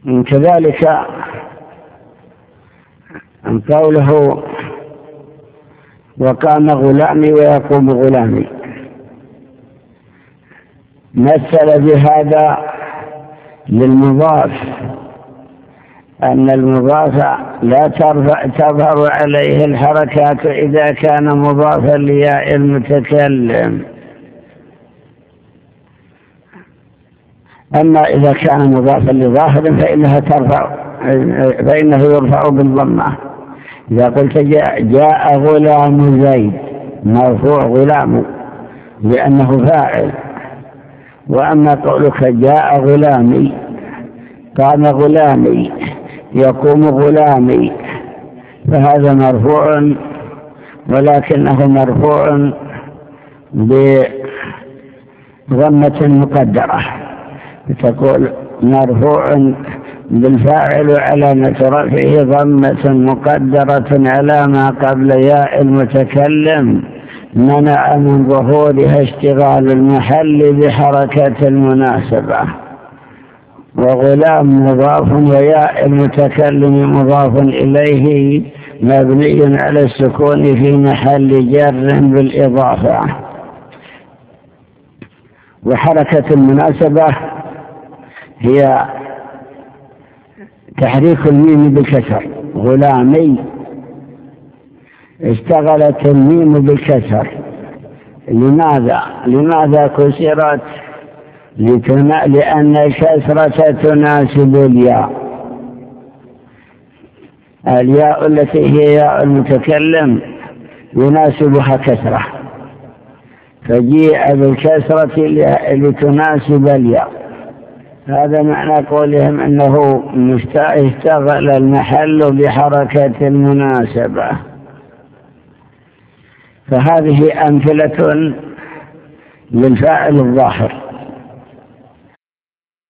كذلك قوله وقام غلامي ويقوم غلامي، مثل بهذا للمضاف أن المضاف لا تظهر عليه الحركات إذا كان مضافا لياء المتكلم، أما إذا كان مضافا لظاهر فإنه يرفع بالضمة. إذا قلت جاء غلام زيد مرفوع غلام لأنه فاعل، وأما قولك جاء غلامي قام غلامي يقوم غلامي فهذا مرفوع، ولكنه مرفوع بضمة مقدرة، تقول مرفوع بالفاعل علامة رفعه ضمة مقدرة على ما قبل ياء المتكلم منع من ظهورها اشتغال المحل بحركة المناسبة. وغلام مضاف وياء المتكلم مضاف إليه مبني على السكون في محل جر بالإضافة. وحركة المناسبة هي تحريك الميم بالكسر، غلامي اشتغلت الميم بالكسر. لماذا كسرت؟ لأن الكسرة تناسب الياء التي هي ياء المتكلم يناسبها كسرة، فجيء بالكسرة لتناسب الياء. هذا معنى قولهم أنه اشتغل المحل بحركة المناسبة. فهذه أمثلة للفاعل الظاهر.